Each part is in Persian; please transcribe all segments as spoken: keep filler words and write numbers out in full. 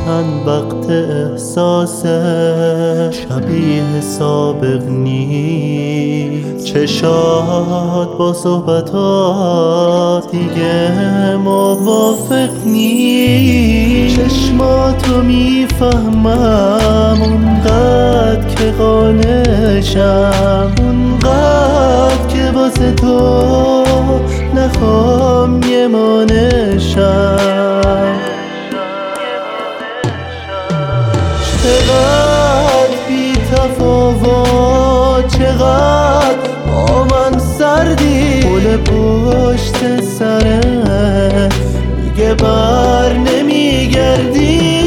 گاهن وقت احساس شبیه سابق نیست. چشات با صحبتات دیگه موافق نیست. چشماتو میفهمم اونقدر که قانشم، اونقدر که واسه تو نخوام یه مانشم. چقدر بی تفاوت، چقدر با من سردی. پل پشت سره دیگه بر نمیگردی.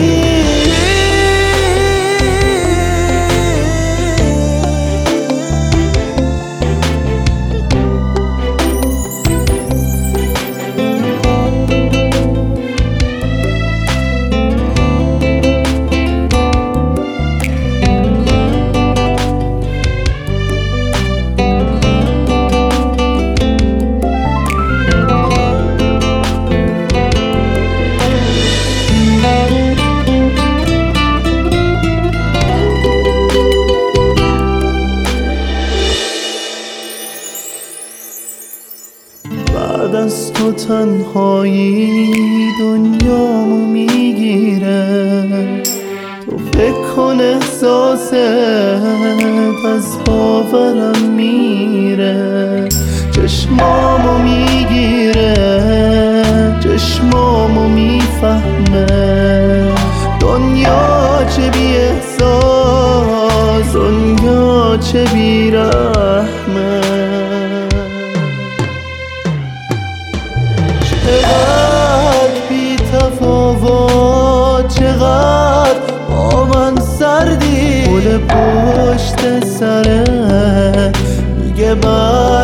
بعد از تو تنهایی دنیامو میگیره. تو فکر کن احساست از باورم میره. چشمامو میگیره، چشمامو میفهمه. دنیا چه بی احساس، دنیا چه بی رحمه. چقدر بی تفاوت، چقدر با من سردی. پل پشت سره دیگه بر